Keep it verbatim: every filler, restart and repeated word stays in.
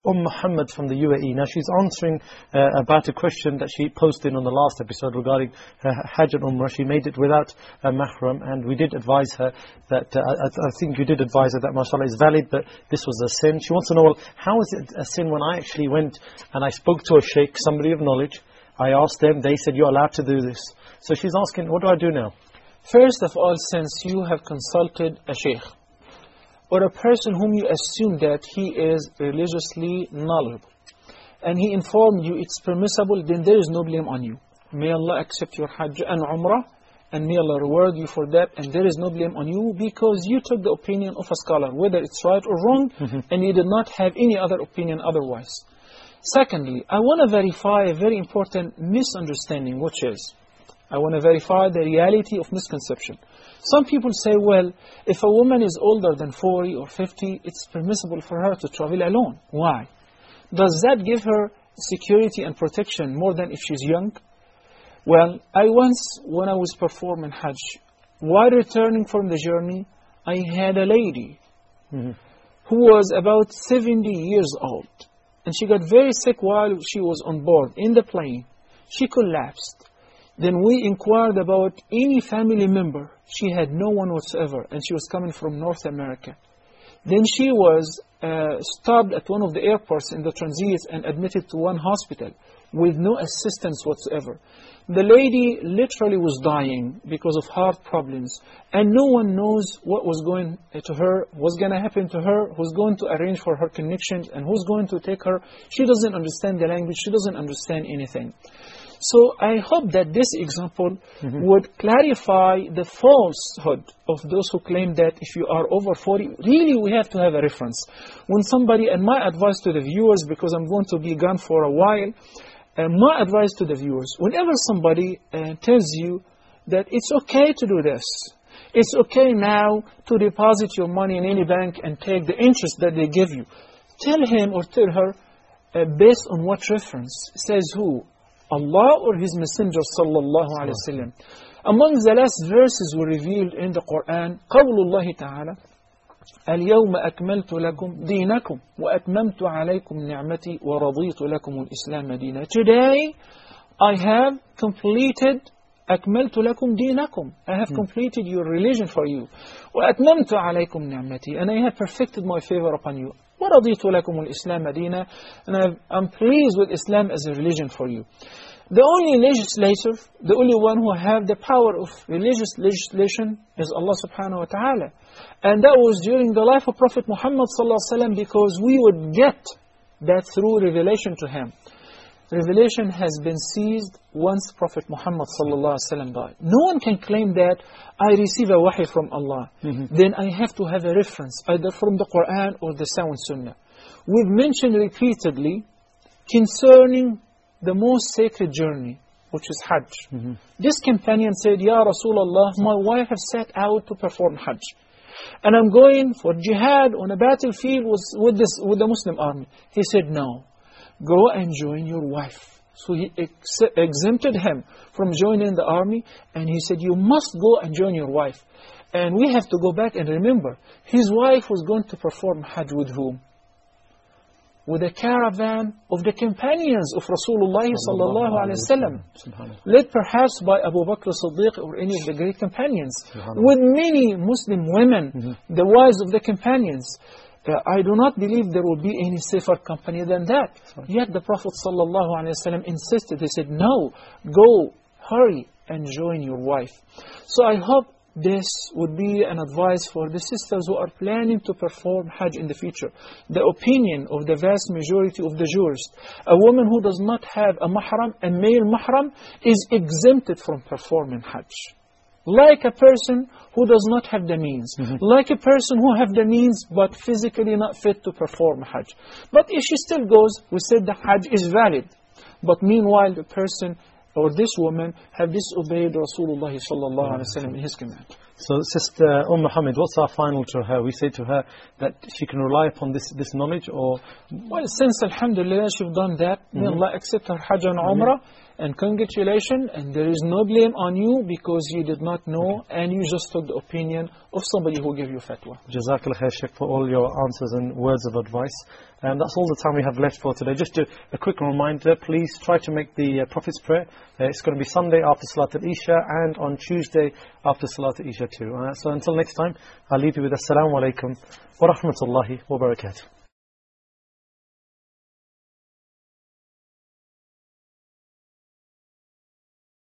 Umm Muhammad from the U A E. Now she's answering uh, about a question that she posted on the last episode regarding her Hajj and Umrah. She made it without a mahram, and we did advise her that, uh, I, I think you did advise her that mashallah is valid, but this was a sin. She wants to know, well, how is it a sin when I actually went and I spoke to a sheikh, somebody of knowledge, I asked them, they said you're allowed to do this. So she's asking, what do I do now? First of all, since you have consulted a sheikh, or a person whom you assume that he is religiously knowledgeable, and he informed you it's permissible, then there is no blame on you. May Allah accept your Hajj and Umrah, and may Allah reward you for that, and there is no blame on you, because you took the opinion of a scholar, whether it's right or wrong, mm-hmm. and you did not have any other opinion otherwise. Secondly, I want to verify a very important misunderstanding, which is, I want to verify the reality of misconception. Some people say, well, if a woman is older than forty or fifty, it's permissible for her to travel alone. Why? Does that give her security and protection more than if she's young? Well, I once, when I was performing Hajj, while returning from the journey, I had a lady mm-hmm. who was about seventy years old. And she got very sick while she was on board in the plane. She collapsed. Then we inquired about any family member. She had no one whatsoever, and she was coming from North America. Then she was uh, stopped at one of the airports in the transit and admitted to one hospital with no assistance whatsoever. The lady literally was dying because of heart problems, and no one knows what was going to her, what's going to happen to her, who's going to arrange for her connections, and who's going to take her. She doesn't understand the language, she doesn't understand anything. So I hope that this example mm-hmm. would clarify the falsehood of those who claim that if you are over forty, really we have to have a reference. When somebody, and my advice to the viewers, because I'm going to be gone for a while, uh, my advice to the viewers, whenever somebody uh, tells you that it's okay to do this, it's okay now to deposit your money in any bank and take the interest that they give you, tell him or tell her, uh, based on what reference? Says who? Allah or His Messenger sallallahu alayhi wa sallam. Among the last verses were revealed in the Quran, قول الله تعالى اليوم أكملت لكم دينكم وأتممت عليكم نعمتي ورضيت لكم الإسلام دينا. Today I have completed أكملت لكم دينكم. I have completed your religion for you. وأتممت عليكم نعمتي. And I have perfected my favor upon you. وَرَضِيتُ لَكُمُ الْإِسْلَامَ دِينًا. And I'm pleased with Islam as a religion for you. The only legislator, the only one who have the power of religious legislation is Allah subhanahu wa ta'ala. And that was during the life of Prophet Muhammad sallallahu alaihi wasallam, because we would get that through revelation to him. Revelation has been ceased once Prophet Muhammad sallallahu alaihi wasallam died. No one can claim that I receive a wahi from Allah. Mm-hmm. Then I have to have a reference, either from the Quran or the Sound Sunnah. We've mentioned repeatedly concerning the most sacred journey, which is Hajj. Mm-hmm. This companion said, Ya Rasulullah, my wife has set out to perform Hajj. And I'm going for jihad on a battlefield with, with, this, with the Muslim army. He said, no. Go and join your wife. So he ex exempted him from joining the army, and he said, you must go and join your wife. And we have to go back and remember, his wife was going to perform Hajj with whom? With a caravan of the companions of Rasulullah sallallahu alaihi wasallam, led perhaps by Abu Bakr as-Siddiq or any of the great companions, with many Muslim women, mm-hmm. the wives of the companions. Uh, I do not believe there will be any safer company than that. Sorry. Yet the Prophet ﷺ insisted. He said, no, go, hurry and join your wife. So I hope this would be an advice for the sisters who are planning to perform Hajj in the future. The opinion of the vast majority of the jurists, a woman who does not have a mahram, a male mahram, is exempted from performing Hajj. Like a person who does not have the means. Mm-hmm. Like a person who have the means but physically not fit to perform Hajj. But if she still goes, we said the Hajj is valid. But meanwhile, the person or this woman have disobeyed Rasulullah sallallahu alaihi wasallam in his command. So Sister Umm Muhammad, what's our final to her? We say to her that she can rely upon this, this knowledge, or... Well, since Alhamdulillah she's done that, may Mhm. Allah accept her Hajj and Umrah, and congratulations, and there is no blame on you because you did not know and you just took the opinion of somebody who gave you fatwa. Jazakallah khair, Sheikh, for all your answers and words of advice. And that's all the time we have left for today. Just a, a quick reminder, please try to make the uh, Prophet's Prayer. Uh, it's going to be Sunday after Salat al-Isha and on Tuesday after Salat al-Isha too. Uh, so until next time, I'll leave you with Assalamu alaikum wa rahmatullahi wa barakatuh.